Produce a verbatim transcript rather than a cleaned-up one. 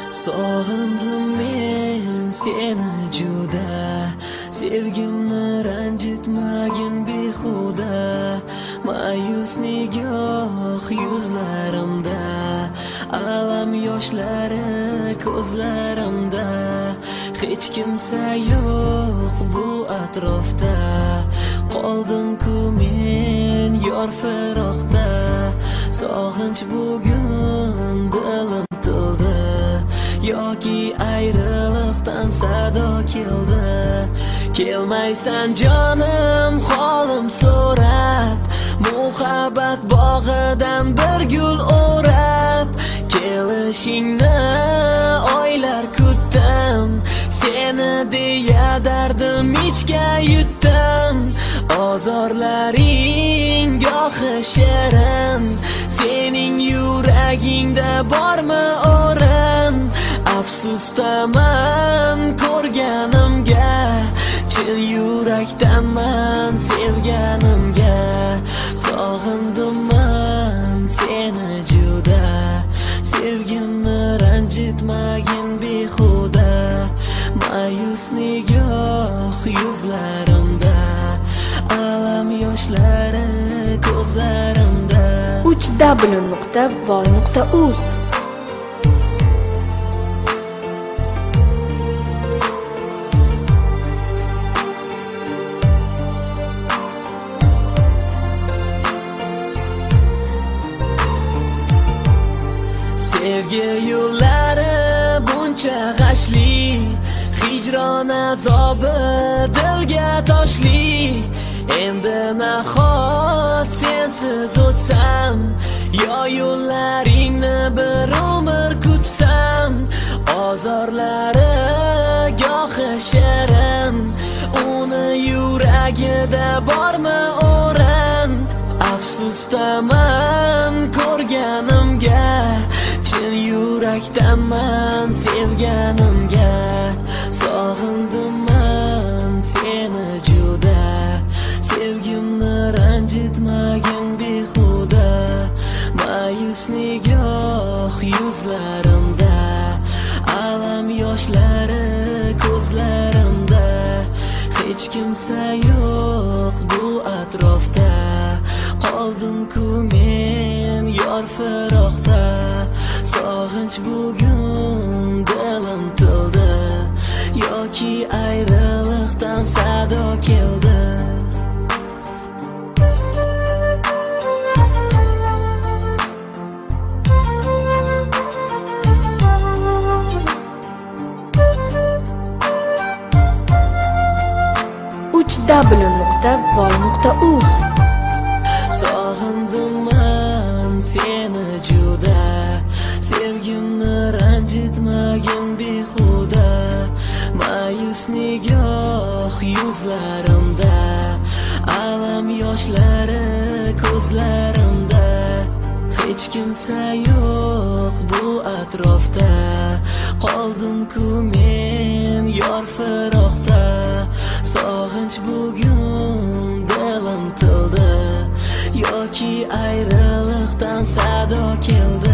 Sog'indim men seni juda, sevgimni ranjitmagin behuda. Ma'yus nigoh yuzlarimda, alam yoshlari ko'zlarimda. Hech kimsa yo'q bu atrofda, qoldim-ku men yor firoqda. Sog'inch bugun dilim tildi, yoki ayriliqdan sado keldi. Kelmaysan jonim holim so'rab, muhabbat bog'idan bir gul o'rab. Kelishingni oylar kutdim, seni deya dardim ichga yutdim. Ozorlaring gohi shirin, sening yuragingda bormi o'rin? Afsusdaman ko'rganimga, chin yurakdanman sevganimga. Sog'indim man seni juda, sevgimni ranjitmagin behuda. Ma'yus nigoh yuzlarimda, alam yoshlari ko'zlarimda. uch w nuqta voy nuqta uz Sevgi yo'llari buncha g'ashli, hijron azobi dilga toshli. Endi nahot sensiz o'tsam, yo yo'llaringni bir umr kutsam. Ozorlari gohi shirin, uni yuragida bormi o'rin? Afsusdaman ko'rganimga, chin yurakdanman sevganimga. Sog'indim man seni juda, sevgimni ranjitmagin behuda. Ma'yus nigoh yuzlarimda, alam yoshlari ko'zlarimda. Hech kimsa yo'q bu atrofda, qoldim-ku men yor firoqda. Sog'inch bugun dilim tildi, yoki ayriliqdan sado keldi. uch w nuqta voy nuqta uz Sog'indim man seni juda, sevgimni ranjitmagin behuda. Ma'yus nigoh yuzlarimda, alam yoshlari ko'zlarimda. Hech kimsa yo'q bu atrofda, qoldim-ku men yor firoqda. Sog'inch bugun dilim tildi, yoki ayriliqdan sado keldi.